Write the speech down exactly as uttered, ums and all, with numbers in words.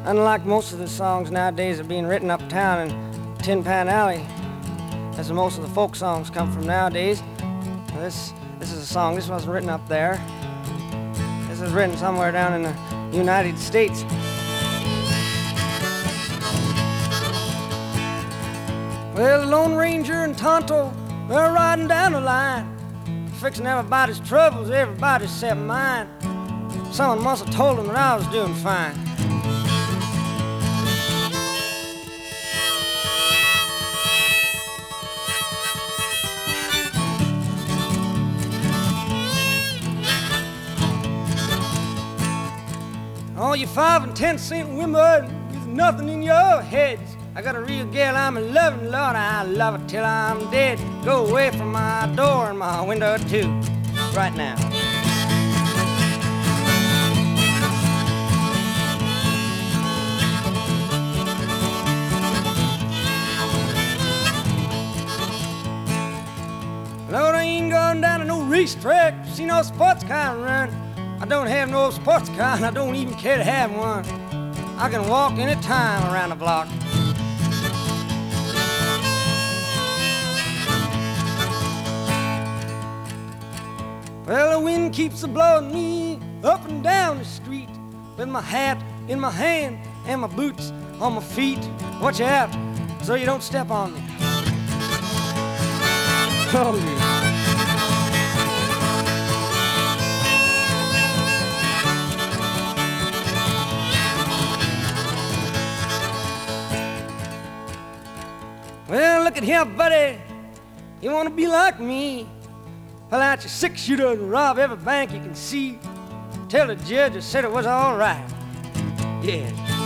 Unlike most of the songs nowadays that are being written uptown in Tin Pan Alley, that's where most of the folk songs come from nowadays. This, this is a song, this wasn't written up there. This was written somewhere down in the United States. Well, the Lone Ranger and Tonto, they're riding down the line, fixing everybody's troubles, everybody except mine. Someone must have told them that I was doing fine. All you five and ten cent women with nothing in your heads. I got a real gal I'm in loving, Lord, I love her till I'm dead. Go away from my door and my window too, right now. Lord, I ain't going down to no racetrack, see no sports car run. I don't have no sports car, and I don't even care to have one. I can walk any time around the block. Well, the wind keeps a-blowing me up and down the street with my hat in my hand and my boots on my feet. Watch out so you don't step on me. Oh, yeah. Well, look at here, buddy. You want to be like me? Pull out your six-shooter and rob every bank you can see. Tell the judge I said it was all right. Yeah.